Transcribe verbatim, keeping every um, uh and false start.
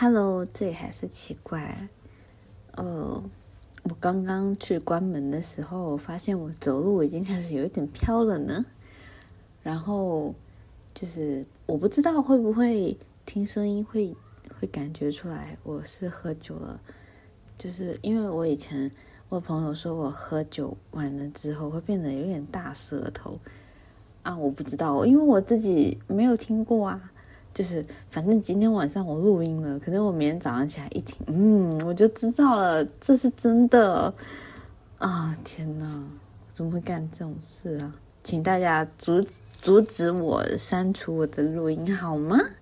Hello， 这里还是奇怪。呃，我刚刚去关门的时候，发现我走路已经开始有一点飘了呢。然后就是我不知道会不会听声音会会感觉出来我是喝酒了，就是因为我以前我朋友说我喝酒完了之后会变得有点大舌头啊，我不知道，因为我自己没有听过啊。就是反正今天晚上我录音了，可能我明天早上起来一听，嗯，我就知道了，这是真的啊！天哪，我怎么会干这种事啊？请大家阻阻止我删除我的录音好吗？